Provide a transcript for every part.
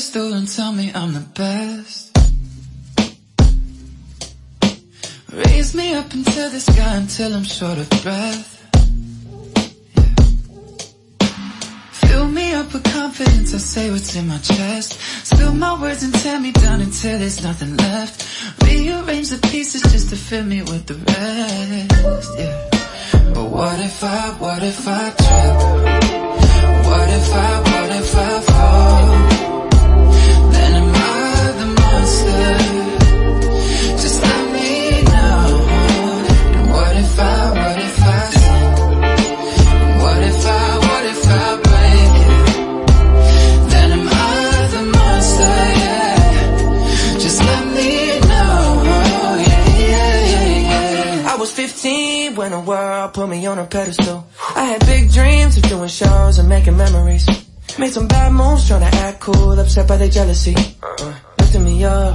pedestal and tell me I'm the best. Raise me up into the sky until I'm short of breath. Fill me up with confidence, I say what's in my chest. Spill my words and tear me down until there's nothing left. Rearrange the pieces just to fill me with the rest, yeah. But what if I trip? What if I fall? Then am I the monster? Just let me know. And what if I sin? What if I break it? Then am I the monster, yeah. Just let me know, yeah. I was 15 when the world put me on a pedestal. I had big dreams of doing shows and making memories. Made some bad moves trying to act cool, upset by their jealousy. Lifting me up,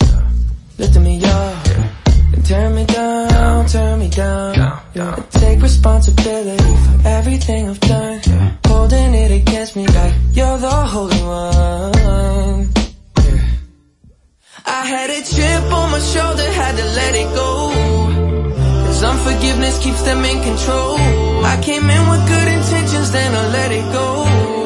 and turn me down. I take responsibility for everything I've done. Holding it against me like you're the holy one. I had a chip on my shoulder, had to let it go. Cause unforgiveness keeps them in control. I came in with good intentions, then I let it go.